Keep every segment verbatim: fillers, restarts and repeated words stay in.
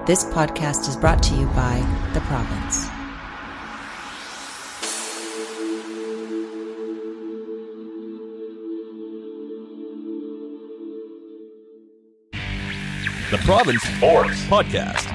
This podcast is brought to you by The Province. The Province Sports Podcast.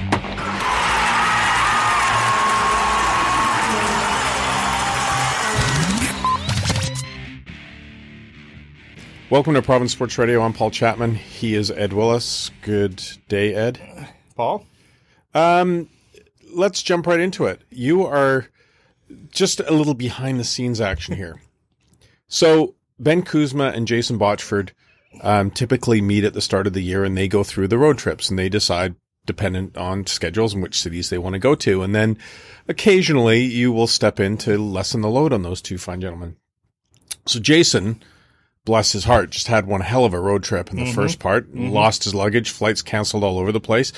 Welcome to Province Sports Radio. I'm Paul Chapman. He is Ed Willis. Good day, Ed. Paul? Um, let's jump right into it. You are just a little behind the scenes action here. So Ben Kuzma and Jason Botchford um, typically meet at the start of the year, and they go through the road trips, and they decide, dependent on schedules and which cities they want to go to. And then occasionally you will step in to lessen the load on those two fine gentlemen. So Jason, bless his heart, just had one hell of a road trip in the mm-hmm. first part, mm-hmm. lost his luggage, flights canceled all over the place.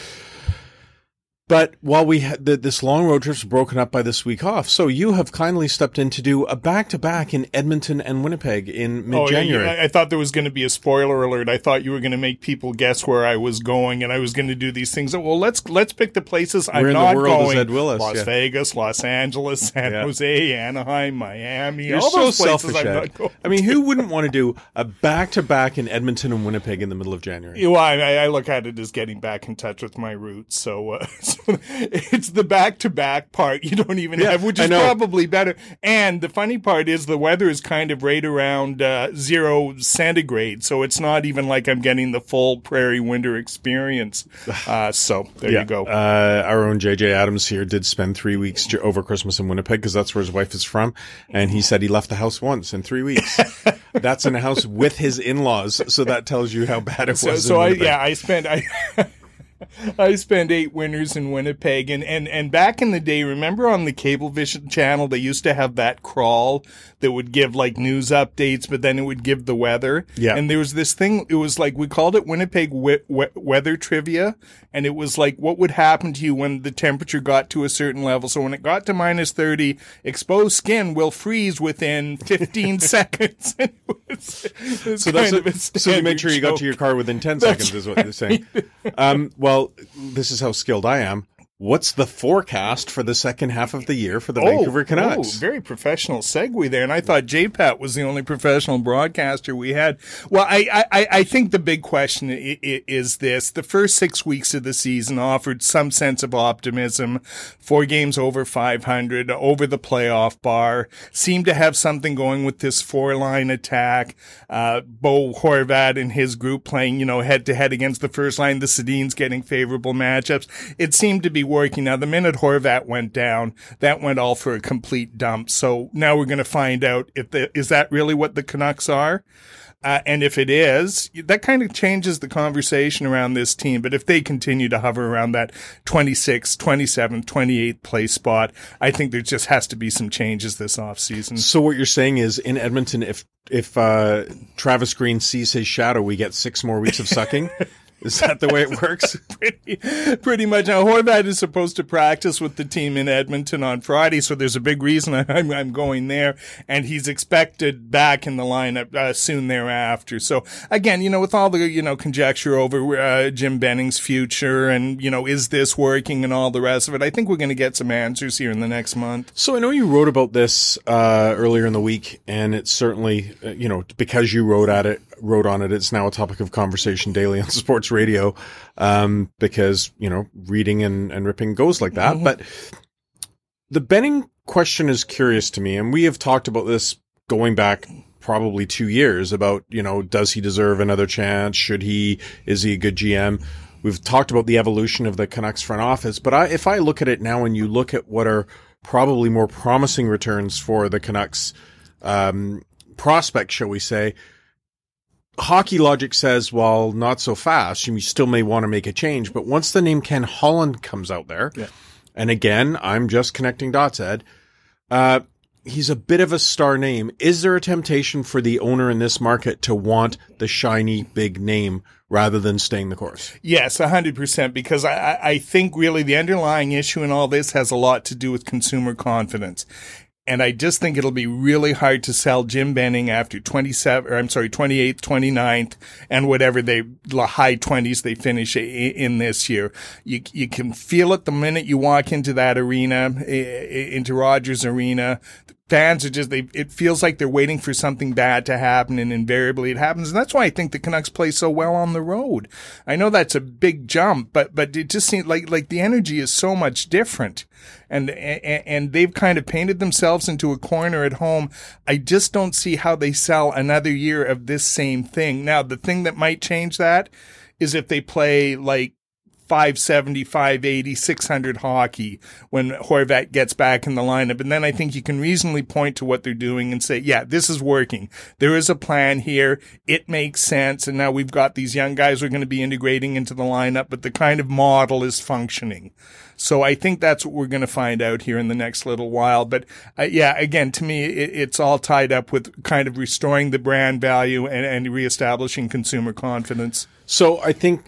But while we had the, this long road trip was broken up by this week off, so you have kindly stepped in to do a back-to-back in Edmonton and Winnipeg in mid-January. Oh, yeah, I thought there was going to be a spoiler alert. I thought you were going to make people guess where I was going, and I was going to do these things. Well, let's let's pick the places I'm We're in not the world going. As Ed Willis, Las yeah. Vegas, Los Angeles, San yeah. Jose, Anaheim, Miami. You're all so those places selfish, I'm Ed. not going. I mean, who wouldn't want to do a back-to-back in Edmonton and Winnipeg in the middle of January? Well, I, I look at it as getting back in touch with my roots. So, uh, so it's the back-to-back part you don't even yeah, have, which is probably better. And the funny part is the weather is kind of right around uh, zero centigrade, so it's not even like I'm getting the full prairie winter experience. Uh, so there yeah. you go. Uh, our own J J Adams here did spend three weeks j- over Christmas in Winnipeg because that's where his wife is from, and he said he left the house once in three weeks. That's in a house with his in-laws, so that tells you how bad it so, was. So I, Winnipeg. yeah, I spent I. I spent eight winters in Winnipeg, and, and, and back in the day, remember on the Cablevision channel, they used to have that crawl that would give like news updates, but then it would give the weather. Yeah. And there was this thing, it was like, we called it Winnipeg we- we- weather trivia, and it was like, what would happen to you when the temperature got to a certain level? So when it got to minus thirty, exposed skin will freeze within fifteen seconds. It was, it was So that's kind a, of a so you made sure you got to your car within ten That's seconds, is what they're saying. Um, well, this is how skilled I am. What's the forecast for the second half of the year for the oh, Vancouver Canucks? Oh, very professional segue there. And I thought J PAT was the only professional broadcaster we had. Well, I, I, I think the big question is this. The first six weeks of the season offered some sense of optimism. Four games over five hundred, over the playoff bar. Seemed to have something going with this four-line attack. Uh, Bo Horvat and his group playing, you know, head-to-head against the first line. The Sedins getting favorable matchups. It seemed to be working. Now, the minute Horvat went down, that went all for a complete dump. So now we're going to find out if the, is that really what the Canucks are? Uh, and if it is, that kind of changes the conversation around this team. But if they continue to hover around that twenty-sixth, twenty-seventh, twenty-eighth place spot, I think there just has to be some changes this offseason. So what you're saying is in Edmonton, if if uh, Travis Green sees his shadow, we get six more weeks of sucking? Is that the way it works? pretty, pretty much. Now, Horvat is supposed to practice with the team in Edmonton on Friday, so there's a big reason I'm, I'm going there, and he's expected back in the lineup uh, soon thereafter. So, again, you know, with all the, you know, conjecture over uh, Jim Benning's future and, you know, is this working and all the rest of it, I think we're going to get some answers here in the next month. So I know you wrote about this uh, earlier in the week, and it's certainly, uh, you know, because you wrote at it, wrote on it, it's now a topic of conversation daily on sports radio, um, because, you know, reading and, and ripping goes like that. Mm-hmm. But the Benning question is curious to me, and we have talked about this going back probably two years about, you know, does he deserve another chance? Should he? Is he a good G M? We've talked about the evolution of the Canucks front office, but I, if I look at it now and you look at what are probably more promising returns for the Canucks um, prospects, shall we say, hockey logic says, well, not so fast. You still may want to make a change. But once the name Ken Holland comes out there, yeah. and again, I'm just connecting dots, Ed, uh, he's a bit of a star name. Is there a temptation for the owner in this market to want the shiny big name rather than staying the course? Yes, one hundred percent, because I, I think really the underlying issue in all this has a lot to do with consumer confidence. And I just think it'll be really hard to sell Jim Benning after twenty-seven, or I'm sorry, twenty-eighth, twenty-ninth, and whatever they, the high twenties they finish in this year. You, you can feel it the minute you walk into that arena, into Rogers Arena. Fans are just, they, it feels like they're waiting for something bad to happen, and invariably it happens. And that's why I think the Canucks play so well on the road. I know that's a big jump, but, but it just seems like, like the energy is so much different. And, and, and they've kind of painted themselves into a corner at home. I just don't see how they sell another year of this same thing. Now, the thing that might change that is if they play like five seventy, five eighty, six hundred hockey when Horvat gets back in the lineup. And then I think you can reasonably point to what they're doing and say, yeah, this is working. There is a plan here. It makes sense. And now we've got these young guys we're going to be integrating into the lineup, but the kind of model is functioning. So I think that's what we're going to find out here in the next little while. But uh, yeah, again, to me, it, it's all tied up with kind of restoring the brand value and, and reestablishing consumer confidence. So I think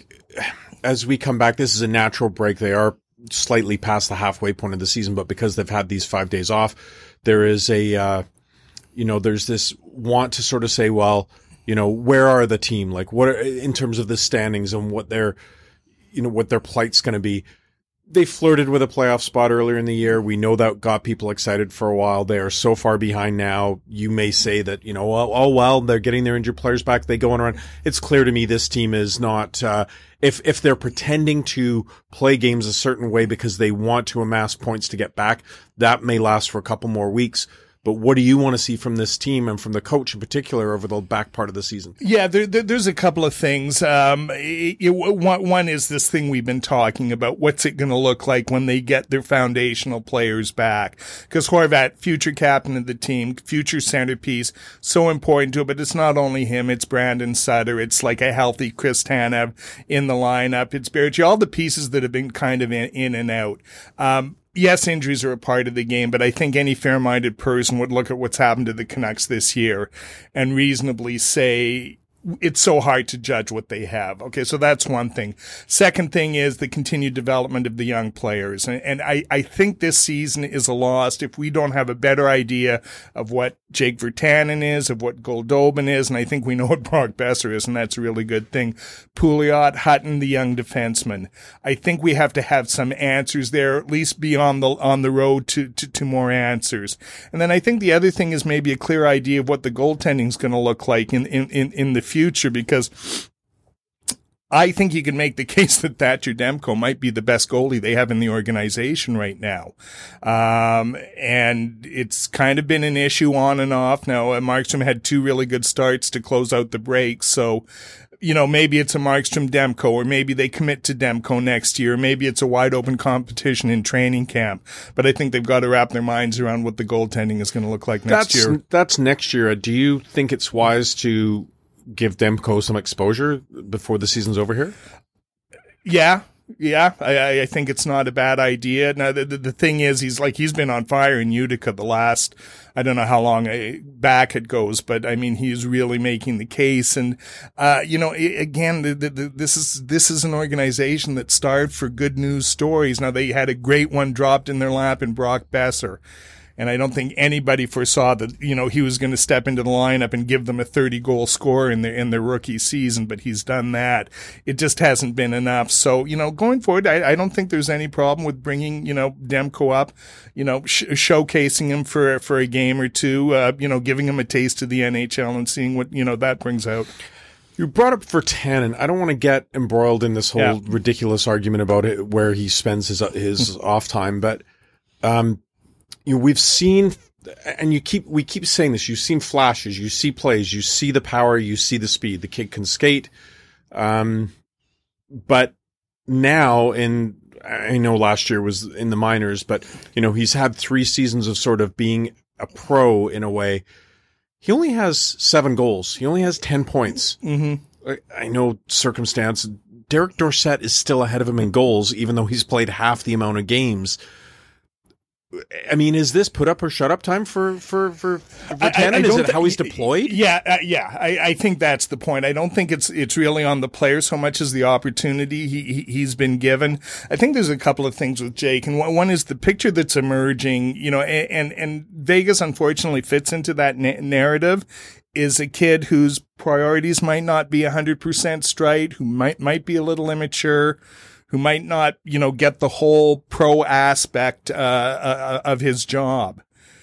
as we come back, this is a natural break. They are slightly past the halfway point of the season, but because they've had these five days off, there is a, uh, you know, there's this want to sort of say, well, you know, where are the team? Like what are, in terms of the standings and what their, you know, what their plights going to be. They flirted with a playoff spot earlier in the year. We know that got people excited for a while. They are so far behind now. You may say that, you know, oh, oh well, they're getting their injured players back. They go on around. It's clear to me this team is not, uh, if, if they're pretending to play games a certain way because they want to amass points to get back, that may last for a couple more weeks. But what do you want to see from this team and from the coach in particular over the back part of the season? Yeah, there, there, there's a couple of things. Um, it, it, one, one is this thing we've been talking about. What's it going to look like when they get their foundational players back? Because Horvat, future captain of the team, future centerpiece, so important to it. But it's not only him. It's Brandon Sutter. It's like a healthy Chris Tanev in the lineup. It's Berchi, all the pieces that have been kind of in, in and out. Um, Yes, injuries are a part of the game, but I think any fair-minded person would look at what's happened to the Canucks this year and reasonably say it's so hard to judge what they have. Okay, so that's one thing. Second thing is the continued development of the young players. And, and I, I think this season is a loss if we don't have a better idea of what Jake Virtanen is, of what Goldobin is, and I think we know what Brock Besser is, and that's a really good thing. Pouliot, Hutton, the young defenseman. I think we have to have some answers there, at least be on the, on the road to, to, to more answers. And then I think the other thing is maybe a clear idea of what the goaltending is going to look like in, in, in, in the future, because I think you can make the case that Thatcher Demko might be the best goalie they have in the organization right now. Um, and it's kind of been an issue on and off. Now, uh, Markstrom had two really good starts to close out the break. So, you know, maybe it's a Markstrom Demko, or maybe they commit to Demko next year. Maybe it's a wide open competition in training camp. But I think they've got to wrap their minds around what the goaltending is going to look like next that's, year. That's next year. Do you think it's wise to give Demko some exposure before the season's over here? Yeah. Yeah. I, I think it's not a bad idea. Now, the, the, the thing is, he's like, he's been on fire in Utica the last, I don't know how long back it goes, but I mean, he's really making the case. And, uh, you know, again, the, the, the, this is, this is an organization that starved for good news stories. Now, they had a great one dropped in their lap in Brock Besser. And I don't think anybody foresaw that, you know, he was going to step into the lineup and give them a thirty goal score in their, in their rookie season, but he's done that. It just hasn't been enough. So, you know, going forward, I, I don't think there's any problem with bringing, you know, Demko up, you know, sh- showcasing him for, for a game or two, uh, you know, giving him a taste of the N H L and seeing what, you know, that brings out. You brought up Virtanen. I don't want to get embroiled in this whole Yeah. ridiculous argument about it, where he spends his, his off time, but, um, you know, we've seen, and you keep, we keep saying this, you've seen flashes, you see plays, you see the power, you see the speed. The kid can skate. Um, but now in, I know last year was in the minors, but, you know, he's had three seasons of sort of being a pro in a way. He only has seven goals. He only has ten points. Mm-hmm. I, I know circumstance. Derek Dorsett is still ahead of him in goals, even though he's played half the amount of games. I mean, is this put up or shut up time for for for, for Virtanen? Is it how he's deployed? Yeah, uh, yeah. I, I think that's the point. I don't think it's it's really on the player so much as the opportunity he, he he's been given. I think there's a couple of things with Jake, and one, one is the picture that's emerging. You know, and and, and Vegas unfortunately fits into that na- narrative. Is a kid whose priorities might not be one hundred percent straight, who might might be a little immature, who might not, you know, get the whole pro aspect uh, uh, of his job.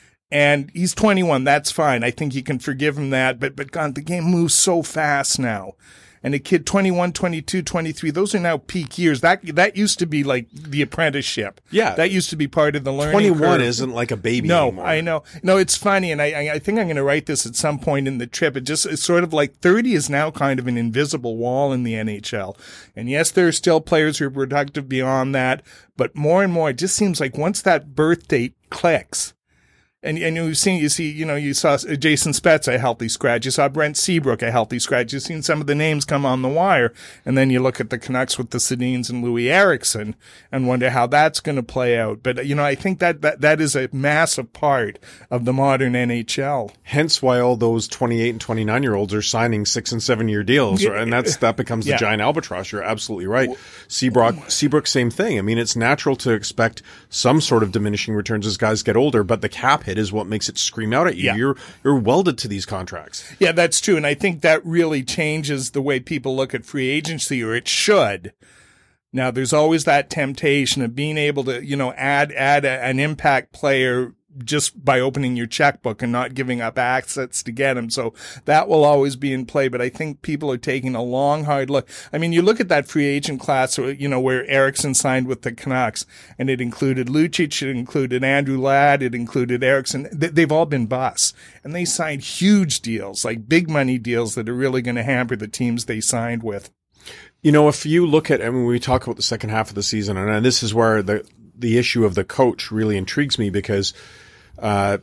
And he's twenty-one. That's fine. I think you can forgive him that. But, but God, the game moves so fast now. And a kid twenty-one, twenty-two, twenty-three, those are now peak years. That that used to be like the apprenticeship. Yeah. That used to be part of the learning twenty-one curve. Isn't like a baby no, anymore. I know. No, it's funny, and I I think I'm going to write this at some point in the trip. It just it's sort of like thirty is now kind of an invisible wall in the N H L. And yes, there are still players who are productive beyond that, but more and more, it just seems like once that birth date clicks, And and you've seen, you see, you know, you saw Jason Spezza, a healthy scratch. You saw Brent Seabrook, a healthy scratch. You've seen some of the names come on the wire. And then you look at the Canucks with the Sedins and Louis Eriksson and wonder how that's going to play out. But, you know, I think that, that that is a massive part of the modern N H L. Hence why all those twenty-eight and twenty-nine year olds are signing six and seven year deals. Yeah. And that's, that becomes the Yeah. giant albatross. You're absolutely right. Seabrook, Seabrook, same thing. I mean, it's natural to expect some sort of diminishing returns as guys get older, but the cap hit is what makes it scream out at you. Yeah. You're you're welded to these contracts. Yeah, that's true. And I think that really changes the way people look at free agency, or it should. Now, there's always that temptation of being able to, you know, add add a, an impact player just by opening your checkbook and not giving up assets to get him. So that will always be in play. But I think people are taking a long, hard look. I mean, you look at that free agent class, you know, where Eriksson signed with the Canucks, and it included Lucic, it included Andrew Ladd, it included Eriksson. They've all been busts. And they signed huge deals, like big money deals that are really going to hamper the teams they signed with. You know, if you look at, I mean, we talk about the second half of the season, and this is where the the issue of the coach really intrigues me, because uh,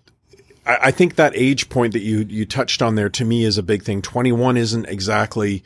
I, I think that age point that you you touched on there to me is a big thing. twenty-one isn't exactly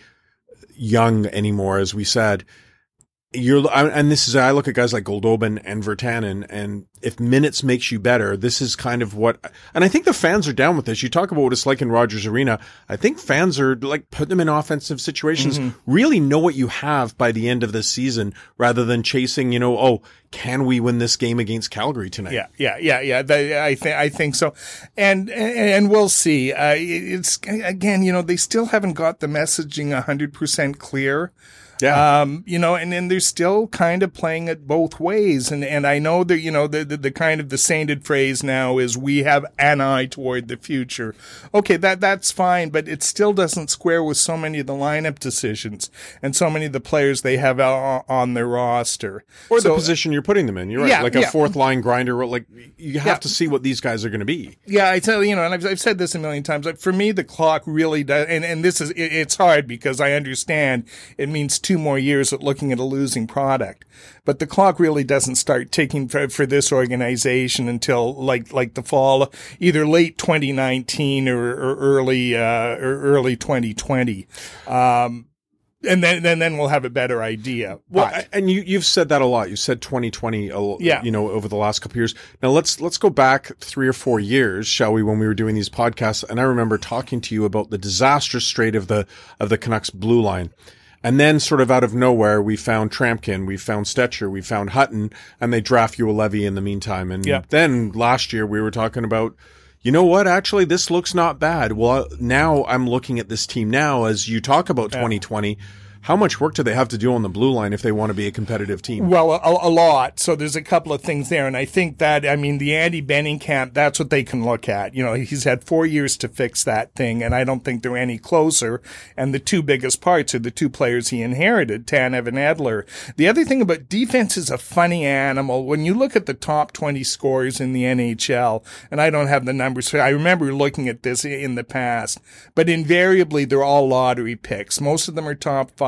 young anymore, as we said. You're, and this is, I look at guys like Goldobin and Virtanen, and if minutes makes you better, this is kind of what, and I think the fans are down with this. You talk about what it's like in Rogers Arena. I think fans are like, put them in offensive situations, mm-hmm. really know what you have by the end of this season, rather than chasing, you know, oh, can we win this game against Calgary tonight? Yeah, yeah, yeah, yeah. I think, I think so. And, and we'll see. Uh, it's, again, you know, they still haven't got the messaging one hundred percent clear. Yeah. Um, you know, and then they're still kind of playing it both ways. And, and I know that, you know, the, the, the kind of the sainted phrase now is we have an eye toward the future. Okay. That, that's fine, but it still doesn't square with so many of the lineup decisions and so many of the players they have on, on their roster. Or so, the position you're putting them in. You're right. Yeah, like a yeah. fourth line grinder. Like you have Yeah. to see what these guys are going to be. Yeah, I tell you, you know, and I've, I've said this a million times. Like, for me, the clock really does, and, and this is, it, it's hard because I understand it means two more years at looking at a losing product. But the clock really doesn't start ticking for, for this organization until like, like the fall, either late twenty nineteen or, or early, uh, or early twenty twenty. Um, And then, then, then we'll have a better idea. Well, But- and you, you've said that a lot. You said twenty twenty, a- Yeah. you know, over the last couple of years. Now let's, let's go back three or four years, shall we, when we were doing these podcasts. And I remember talking to you about the disastrous state of the, of the Canucks blue line. And then sort of out of nowhere, we found Trampkin, we found Stetcher, we found Hutton, and they draft you a Levy in the meantime. And Yeah. then last year we were talking about, you know what? Actually, this looks not bad. Well, now I'm looking at this team now as you talk about twenty twenty. How much work do they have to do on the blue line if they want to be a competitive team? Well, a, a lot. So there's a couple of things there. And I think that, I mean, the Andy Benning camp, that's what they can look at. You know, he's had four years to fix that thing, and I don't think they're any closer. And the two biggest parts are the two players he inherited, Tanev and Edler. The other thing about defense is a funny animal. When you look at the top twenty scorers in the N H L, and I don't have the numbers, I remember looking at this in the past, but invariably they're all lottery picks. Most of them are top five.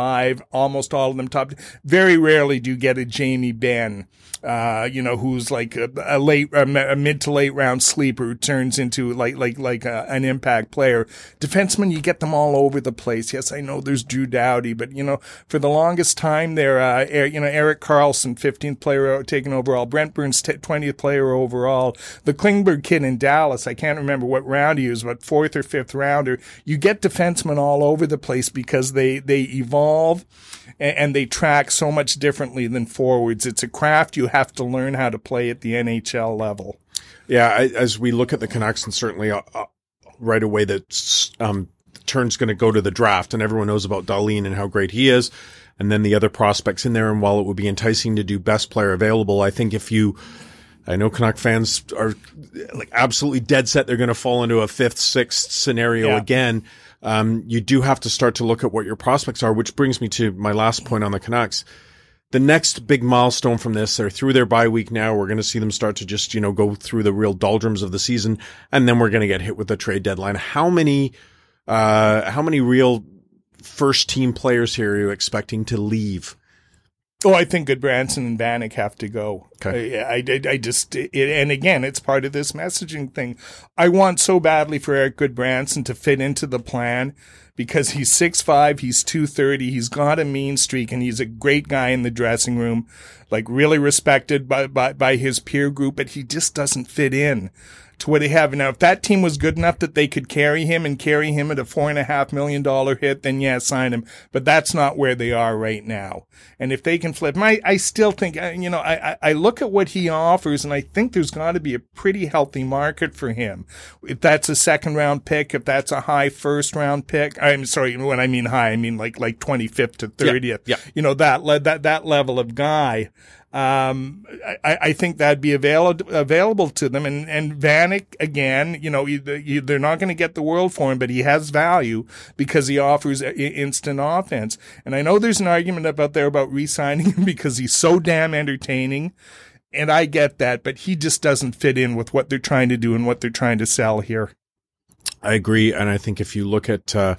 five, almost all of them top. Very rarely do you get a Jamie Benn, uh, you know, who's like a, a late, a, a mid to late round sleeper who turns into like, like, like a, an impact player. Defensemen, you get them all over the place. Yes, I know there's Drew Doughty, but you know, for the longest time there, uh, you know, Erik Karlsson, fifteenth player taken overall, Brent Burns, twentieth player overall, the Klingberg kid in Dallas, I can't remember what round he was, but fourth or fifth rounder. You get defensemen all over the place because they, they evolve and, and they track so much differently than forwards. It's a craft you have to learn how to play at the N H L level. Yeah, I, as we look at the Canucks, and certainly uh, uh, right away that um, turn's going to go to the draft, and everyone knows about Dahlin and how great he is, and then the other prospects in there. And while it would be enticing to do best player available, I think if you I know Canuck fans are like absolutely dead set they're going to fall into a fifth, sixth scenario yeah. again. Um, you do have to start to look at what your prospects are, which brings me to my last point on the Canucks. The next big milestone from this, they're through their bye week now. We're going to see them start to just, you know, go through the real doldrums of the season, and then we're going to get hit with the trade deadline. How many, uh, how many real first team players here are you expecting to leave? Oh, I think Goodbranson and Vanek have to go. Okay. I, I, I just, it, and again, it's part of this messaging thing. I want so badly for Erik Goodbranson to fit into the plan because he's six five, he's two thirty, he's got a mean streak, and he's a great guy in the dressing room, like really respected by, by, by his peer group, but he just doesn't fit in to what they have. Now, if that team was good enough that they could carry him and carry him at a four and a half million dollar hit, then yeah, sign him. But that's not where they are right now. And if they can flip him, I, I still think, you know, I, I look at what he offers and I think there's got to be a pretty healthy market for him. If that's a second round pick, if that's a high first round pick, I'm sorry, when I mean high, I mean like, like twenty-fifth to thirtieth, yeah, yeah. you know, that, that, that level of guy. Um, I, I think that'd be available, available to them. And, and Vanek, again, you know, you, you, they're not going to get the world for him, but he has value because he offers instant offense. And I know there's an argument about there about re-signing him because he's so damn entertaining. And I get that, but he just doesn't fit in with what they're trying to do and what they're trying to sell here. I agree. And I think if you look at, uh,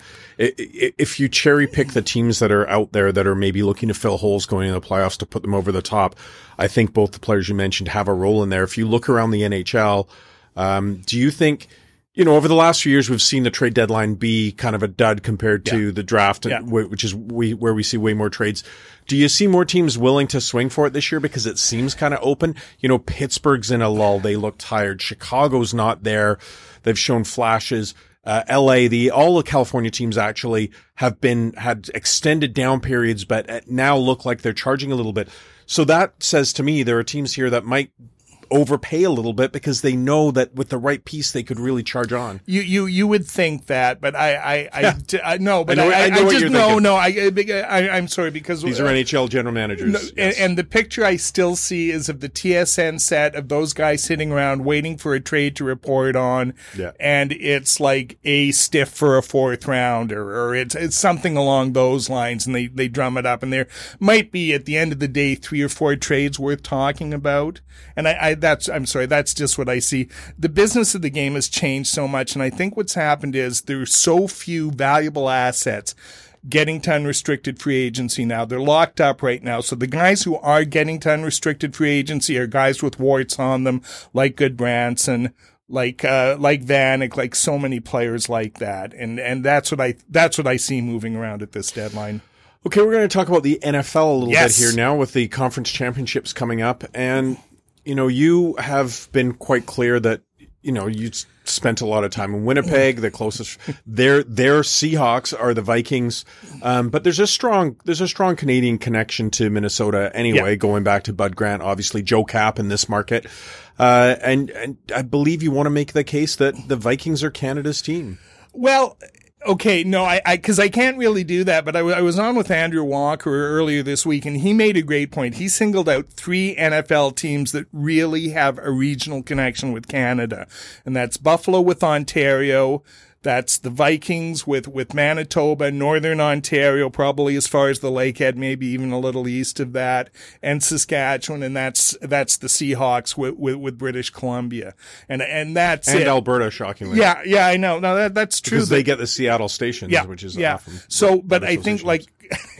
if you cherry pick the teams that are out there that are maybe looking to fill holes going into the playoffs to put them over the top, I think both the players you mentioned have a role in there. If you look around the N H L, um, do you think, you know, over the last few years, we've seen the trade deadline be kind of a dud compared to yeah. the draft, yeah. which is we, where we see way more trades. Do you see more teams willing to swing for it this year? Because it seems kind of open. You know, Pittsburgh's in a lull. They look tired. Chicago's not there. They've shown flashes. Uh, L A, the, all the California teams actually have been, had extended down periods, but now look like they're charging a little bit. So that says to me, there are teams here that might overpay a little bit because they know that with the right piece they could really charge on. You you you would think that, but I I I, yeah. I no, but I, know, I, I, know I what just you're no thinking. no I, I I'm sorry because these are uh, N H L general managers, no, yes. and, and the picture I still see is of the T S N set of those guys sitting around waiting for a trade to report on, yeah. and it's like a stiff for a fourth rounder or it's it's something along those lines, and they they drum it up, and there might be at the end of the day three or four trades worth talking about, and I, I that's I'm sorry that. That's just what I see. The business of the game has changed so much, and I think what's happened is there's so few valuable assets getting to unrestricted free agency now. They're locked up right now. So the guys who are getting to unrestricted free agency are guys with warts on them, like Goodbranson, like uh like Vanek, like so many players like that. And and that's what I that's what I see moving around at this deadline. Okay, we're going to talk about the N F L a little yes. bit here now with the conference championships coming up. And you know, you have been quite clear that, you know, you spent a lot of time in Winnipeg. The closest, their, their Seahawks are the Vikings. Um, but there's a strong, there's a strong Canadian connection to Minnesota anyway, yeah. going back to Bud Grant, obviously Joe Kapp in this market. Uh, and, and I believe you want to make the case that the Vikings are Canada's team. Well, okay, no, I, I, cause I can't really do that, but I, w- I was on with Andrew Walker earlier this week, and he made a great point. He singled out three N F L teams that really have a regional connection with Canada, and that's Buffalo with Ontario. That's the Vikings with, with Manitoba, Northern Ontario, probably as far as the Lakehead, maybe even a little east of that, and Saskatchewan, and that's that's the Seahawks with, with, with British Columbia. And and that's And it. Alberta, shockingly. Yeah, yeah, I know. No, that, that's true. Because they get the Seattle stations, yeah, which is yeah. awesome. So, but I think like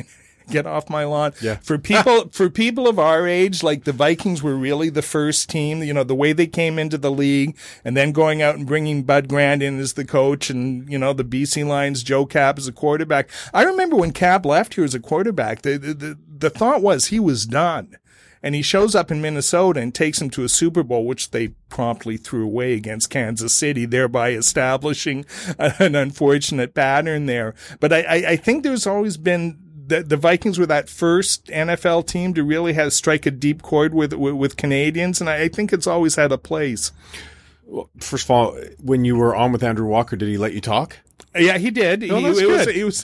get off my lawn. Yeah. For people, for people of our age, like the Vikings were really the first team, you know, the way they came into the league and then going out and bringing Bud Grant in as the coach and, you know, the B C Lions, Joe Cap as a quarterback. I remember when Cap left here as a quarterback, the, the, the, the thought was he was done. And he shows up in Minnesota and takes him to a Super Bowl, which they promptly threw away against Kansas City, thereby establishing an unfortunate pattern there. But I, I, I think there's always been the, the Vikings were that first N F L team to really have strike a deep chord with with, with Canadians, and I, I think it's always had a place. Well, first of all, when you were on with Andrew Walker, did he let you talk? Yeah, he did. No, he, that's it good. was, it was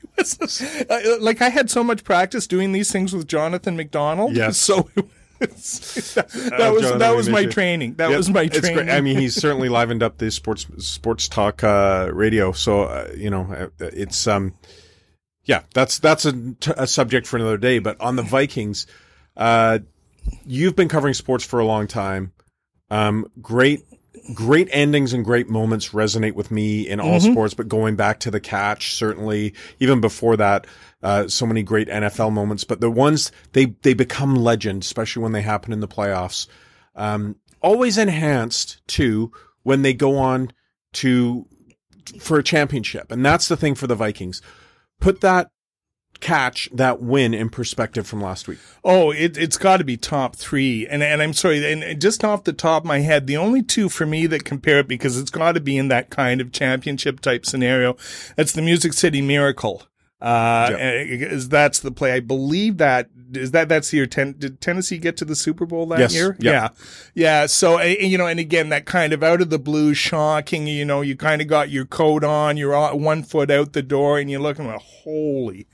Uh, like I had so much practice doing these things with Jonathan McDonald. Yes. So it was, that, that was Jonathan, that was my you. training. That Yep. was my It's training. great. I mean, he's certainly livened up the sports sports talk uh, radio. So uh, you know, uh, it's um, yeah, that's that's a, a subject for another day. But on the Vikings, uh, you've been covering sports for a long time. Um, great. Great endings and great moments resonate with me in all Mm-hmm. sports, but going back to the catch, certainly, even before that, uh, so many great N F L moments, but the ones, they, they become legend, especially when they happen in the playoffs. Um, always enhanced too when they go on to, for a championship. And that's the thing for the Vikings. Put that catch, that win in perspective from last week. Oh, it, it's got to be top three. And and I'm sorry, and just off the top of my head, the only two for me that compare it, because it's got to be in that kind of championship type scenario, that's the Music City Miracle. Uh, Yep. is that's the play. I believe that is that that's the year. Ten, did Tennessee get to the Super Bowl that Yes. year? Yep. Yeah, yeah. So uh, you know, and again, that kind of out of the blue, shocking. You know, you kind of got your coat on, you're all, one foot out the door, and you're looking like, holy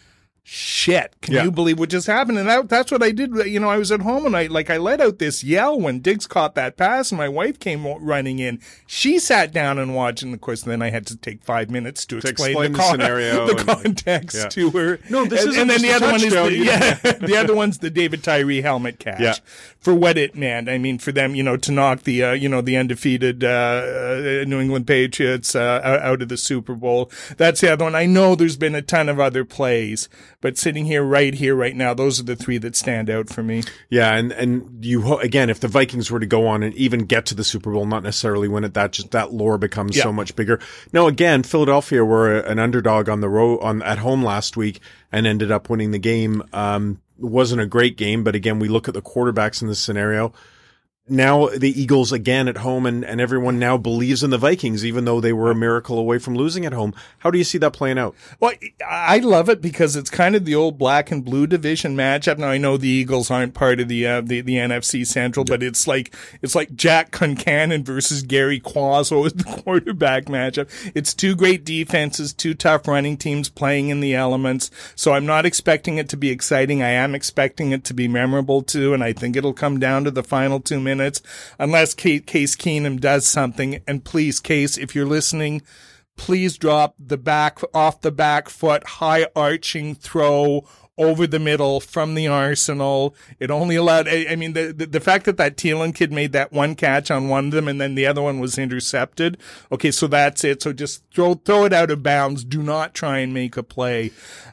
shit, can Yeah. you believe what just happened? And that, that's what I did. You know, I was at home and I, like, I let out this yell when Diggs caught that pass and my wife came running in. She sat down and watched, and of course, then I had to take five minutes to, To explain, explain the, the con- scenario the and- context yeah. to her. No, this and, isn't and then just the a other one is touchdown. the, yeah, the other one's the David Tyree helmet catch. Yeah. For what it meant. I mean, for them, you know, to knock the, uh, you know, the undefeated, uh, uh, New England Patriots, uh, out, out of the Super Bowl. That's the other one. I know there's been a ton of other plays, but sitting here, right here, right now, those are the three that stand out for me. Yeah, and and you ho- again, if the Vikings were to go on and even get to the Super Bowl, not necessarily win it, that just that lore becomes Yeah. so much bigger. Now, again, Philadelphia were an underdog on the road on at home last week and ended up winning the game. Um, it wasn't a great game, but again, we look at the quarterbacks in this scenario. Now the Eagles again at home, and, and everyone now believes in the Vikings, even though they were a miracle away from losing at home. How do you see that playing out? Well, I love it because it's kind of the old black and blue division matchup. Now I know the Eagles aren't part of the uh, the, the N F C Central, but it's like it's like Jack Concannon versus Gary Quazzo is the quarterback matchup. It's two great defenses, two tough running teams playing in the elements. So I'm not expecting it to be exciting. I am expecting it to be memorable too, and I think it'll come down to the final two minutes. Unless Case Keenum does something. And please, Case, if you're listening, please drop the back off the back foot, high arching throw over the middle from the Arsenal. It only allowed, I, I mean, the, the the fact that that Thielen kid made that one catch on one of them and then the other one was intercepted. Okay, so that's it. So just throw throw it out of bounds. Do not try and make a play.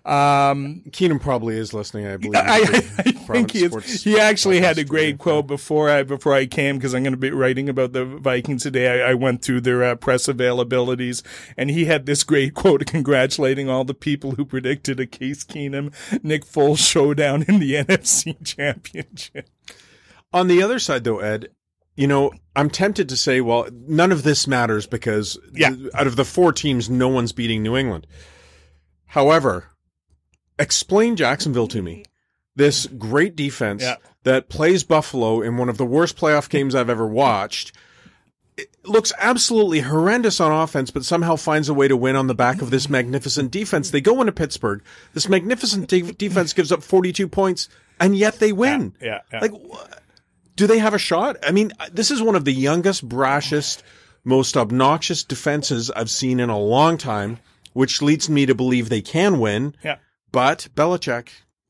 Um, Keenum probably is listening, I believe. I, I, I think he, is, he actually had a great quote before I before I came, because I'm going to be writing about the Vikings today. I, I went through their uh, press availabilities, and he had this great quote congratulating all the people who predicted a Case Keenum Nick Foles showdown in the N F C Championship. On the other side, though, Ed, you know, I'm tempted to say, well, none of this matters because Yeah. out of the four teams, no one's beating New England. However, explain Jacksonville to me. This great defense Yeah. that plays Buffalo in one of the worst playoff games I've ever watched. It looks absolutely horrendous on offense, but somehow finds a way to win on the back of this magnificent defense. They go into Pittsburgh. This magnificent de- defense gives up forty-two points, and yet they win. Yeah, yeah. Like, wh- do they have a shot? I mean, this is one of the youngest, brashest, most obnoxious defenses I've seen in a long time, which leads me to believe they can win. Yeah. But Belichick,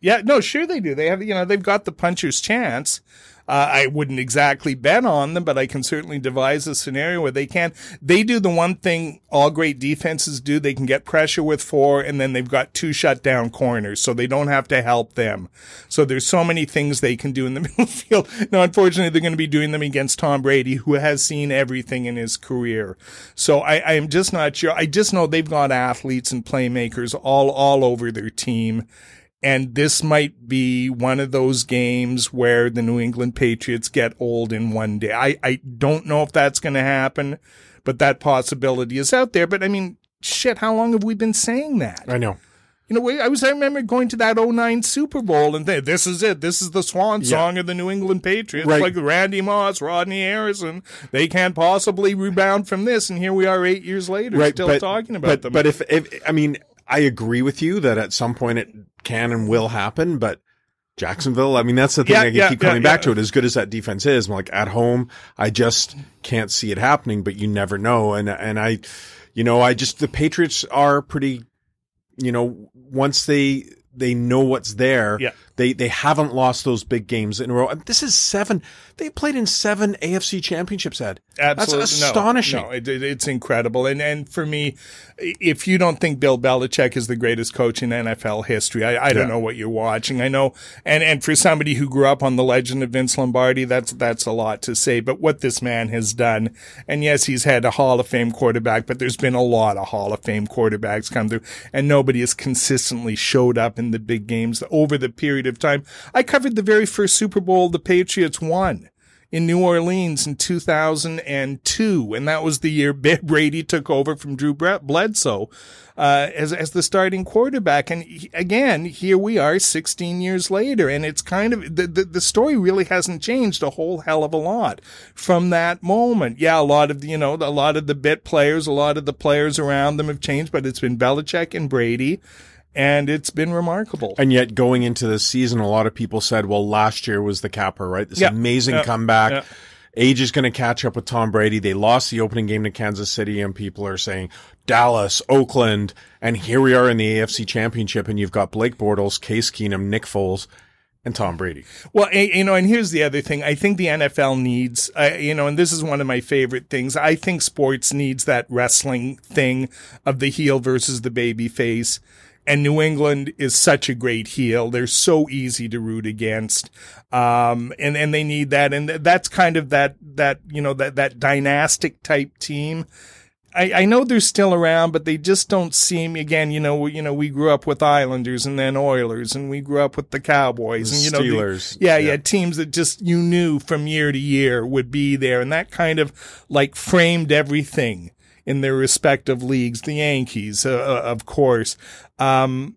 Yeah, no, sure they do. They have, you know, they've got the puncher's chance. Uh, I wouldn't exactly bet on them, but I can certainly devise a scenario where they can. They do the one thing all great defenses do. They can get pressure with four, and then they've got two shutdown corners, so they don't have to help them. So there's so many things they can do in the middle field. Now, unfortunately, they're going to be doing them against Tom Brady, who has seen everything in his career. So I, I am just not sure. I just know they've got athletes and playmakers all, all over their team. And this might be one of those games where the New England Patriots get old in one day. I, I don't know if that's going to happen, but that possibility is out there. But I mean, shit, how long have we been saying that? I know. You know, I was, I remember going to that oh nine Super Bowl and th- this is it. This is the swan Yeah. song of the New England Patriots. Right. Like Randy Moss, Rodney Harrison. They can't possibly rebound from this. And here we are eight years later Right, still but, talking about but, them. But if, if, I mean, I agree with you that at some point it can and will happen, but Jacksonville, I mean, that's the thing. Yeah, I yeah, keep coming yeah, back yeah. to it. As good as that defense is, I'm like, at home, I just can't see it happening, but you never know. And, and I, you know, I just, the Patriots are pretty, you know, once they, they know what's there. Yeah. They, they haven't lost those big games in a row. This is seven. They played in seven A F C championships, Ed. Absolutely. That's astonishing. No, no it, it, it's incredible. And, and for me, if you don't think Bill Belichick is the greatest coach in N F L history, I, I don't Yeah. know what you're watching. I know. And, and for somebody who grew up on the legend of Vince Lombardi, that's, that's a lot to say. But what this man has done, and yes, he's had a Hall of Fame quarterback, but there's been a lot of Hall of Fame quarterbacks come through, and nobody has consistently showed up in the big games over the period of time. I covered the very first Super Bowl the Patriots won in New Orleans in two thousand two, and that was the year Brady took over from Drew Bledsoe uh, as as the starting quarterback. And he, again, here we are, sixteen years later, and it's kind of the, the the story really hasn't changed a whole hell of a lot from that moment. Yeah, a lot of the, you know a lot of the bit players, a lot of the players around them have changed, but it's been Belichick and Brady. And it's been remarkable. And yet going into this season, a lot of people said, well, last year was the capper, right? This Yeah. amazing Yeah. comeback. Yeah. Age is going to catch up with Tom Brady. They lost the opening game to Kansas City, and people are saying Dallas, Oakland, and here we are in the A F C Championship, and you've got Blake Bortles, Case Keenum, Nick Foles, and Tom Brady. Well, you know, and here's the other thing. I think the N F L needs, uh, you know, and this is one of my favorite things. I think sports needs that wrestling thing of the heel versus the baby face. And New England is such a great heel. They're so easy to root against. Um, and, and they need that. And that's kind of that, that, you know, that, that dynastic type team. I, I know they're still around, but they just don't seem, again, you know, we, you know, we grew up with Islanders and then Oilers, and we grew up with the Cowboys The and, you know, Steelers. the, yeah, Yeah. yeah, teams that just you knew from year to year would be there. And that kind of like framed everything in their respective leagues, the Yankees, uh, of course. Um,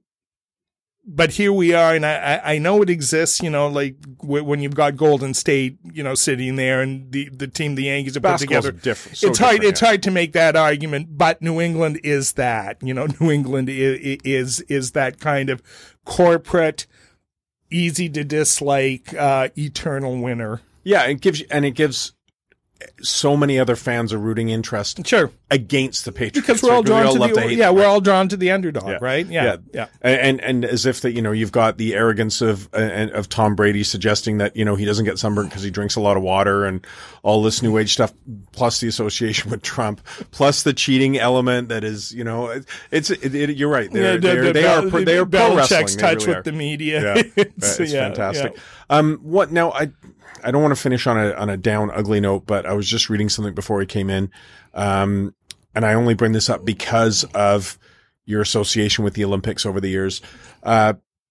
but here we are, and I, I know it exists, you know, like w- when you've got Golden State, you know, sitting there and the, the team the Yankees have put Basketball's together. different. So it's hard, different, it's yeah. hard to make that argument, but New England is that, you know, New England is, is, is that kind of corporate, easy to dislike, uh, eternal winner. Yeah, it gives you, and it gives so many other fans a rooting interest Sure. against the Patriots. Because we're all right? drawn We to love the, hate yeah, them, we're right? all drawn to the underdog, Yeah. right? Yeah. Yeah. Yeah. And, and as if that, you know, you've got the arrogance of, uh, of Tom Brady suggesting that, you know, he doesn't get sunburned because he drinks a lot of water and all this new age stuff, plus the association with Trump, plus the cheating element that is, you know, it, it's, it, it, you're right. They're, Yeah, the- they're, the they Bel- are, pro- the they are pro wrestling. Belichick's They touch really with are. the media. Yeah. it's, It's yeah, fantastic. yeah. Um, what now? I, I don't want to finish on a, on a down, ugly note, but I was just reading something before we came in. Um, and I only bring this up because of your association with the Olympics over the years. Uh,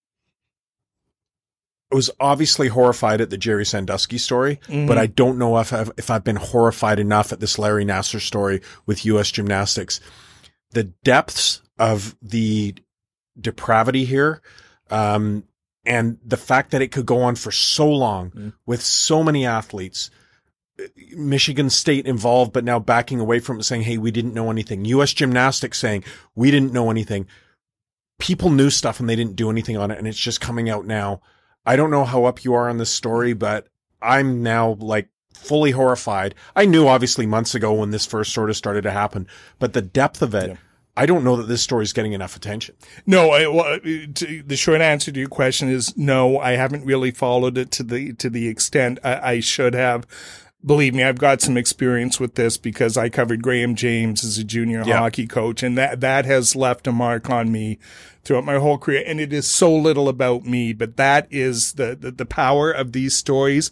I was obviously horrified at the Jerry Sandusky story, Mhm. but I don't know if I've, if I've been horrified enough at this Larry Nassar story with U S gymnastics. The depths of the depravity here, um, and the fact that it could go on for so long Mm. with so many athletes, Michigan State involved, but now backing away from it, saying, hey, we didn't know anything. U S Gymnastics saying, we didn't know anything. People knew stuff and they didn't do anything on it, and it's just coming out now. I don't know how up you are on this story, but I'm now like fully horrified. I knew obviously months ago when this first sort of started to happen, but the depth of it, Yeah. I don't know that this story is getting enough attention. No, I, well, to, the short answer to your question is no. I haven't really followed it to the to the extent I, I should have. Believe me, I've got some experience with this because I covered Graham James as a junior yeah. hockey coach, and that that has left a mark on me throughout my whole career. And it is so little about me, but that is the the, the power of these stories.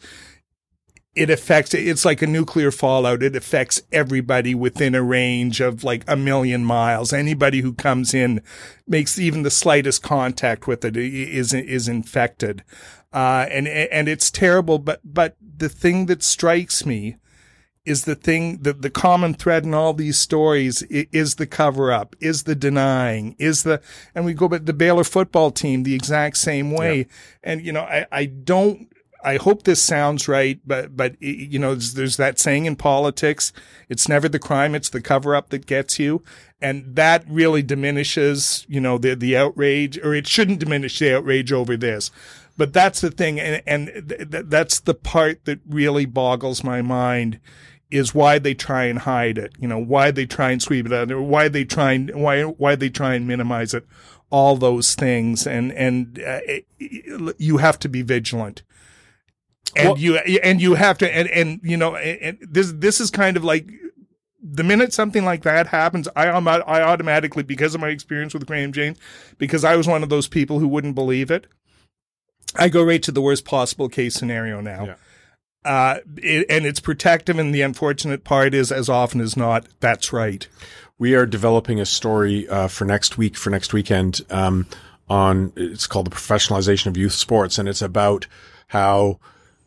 It affects, it's like a nuclear fallout. It affects everybody within a range of like a million miles. Anybody who comes in, makes even the slightest contact with it is, is infected. Uh, and, and it's terrible. But, but the thing that strikes me is the thing that the common thread in all these stories is the cover up, is the denying, is the, and we go back to the Baylor football team the exact same way. Yeah. And, you know, I, I don't, I hope this sounds right, but, but, you know, there's, there's that saying in politics, it's never the crime, it's the cover up that gets you. And that really diminishes, you know, the, the outrage, or it shouldn't diminish the outrage over this. But that's the thing. And, and th- that's the part that really boggles my mind, is why they try and hide it. You know, why they try and sweep it out, or why they try and, why, why they try and minimize it, all those things. And, and, uh, it, you have to be vigilant. And well, you, and you have to, and, and, you know, and this, this is kind of like, the minute something like that happens, I, I automatically, because of my experience with Graham James, because I was one of those people who wouldn't believe it, I go right to the worst possible case scenario now. Yeah. Uh, it, and it's protective. And the unfortunate part is, as often as not, that's right. We are developing a story, uh, for next week, for next weekend, um, on, it's called The Professionalization of Youth Sports. And it's about how,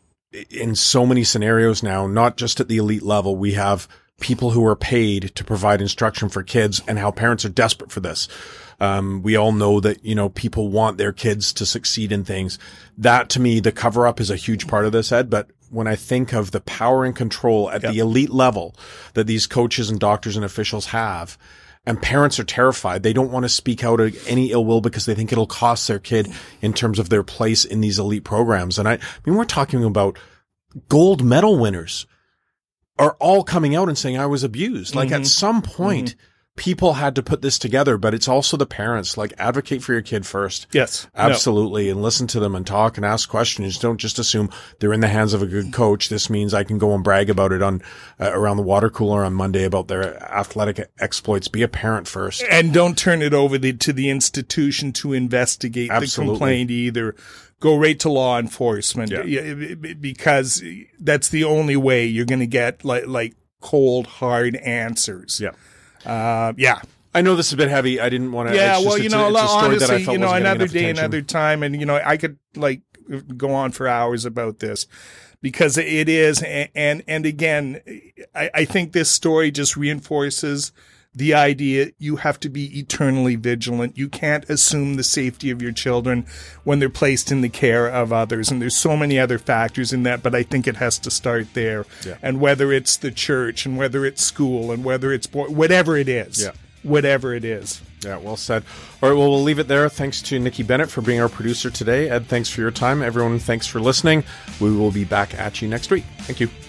in so many scenarios now, not just at the elite level, we have people who are paid to provide instruction for kids, and how parents are desperate for this. Um, we all know that, you know, people want their kids to succeed in things. That, to me, the cover up is a huge part of this, Ed. But when I think of the power and control at yep. the elite level that these coaches and doctors and officials have, and parents are terrified. They don't want to speak out of any ill will because they think it'll cost their kid in terms of their place in these elite programs. And I, I mean, we're talking about gold medal winners are all coming out and saying I was abused. Like mm-hmm. at some point, mm-hmm. people had to put this together, but it's also the parents. Like, advocate for your kid first. Yes. Absolutely. No. And listen to them and talk and ask questions. Don't just assume they're in the hands of a good coach. This means I can go and brag about it on uh, around the water cooler on Monday about their athletic exploits. Be a parent first. And don't turn it over the, to the institution to investigate Absolutely. the complaint either. Go right to law enforcement yeah. because that's the only way you're going to get like, like cold, hard answers. Yeah. Uh, yeah. I know this is a bit heavy. I didn't want to. Yeah. It's well, just, you know, a, it's a story honestly, that I felt you know, another day, attention. another time. And, you know, I could like go on for hours about this because it is. And, and, and again, I, I think this story just reinforces the idea you have to be eternally vigilant. You can't assume the safety of your children when they're placed in the care of others. And there's so many other factors in that, but I think it has to start there. Yeah. And whether it's the church and whether it's school and whether it's whatever it is, yeah. whatever it is. Yeah, well said. All right, well, we'll leave it there. Thanks to Nikki Bennett for being our producer today. Ed, thanks for your time. Everyone, thanks for listening. We will be back at you next week. Thank you.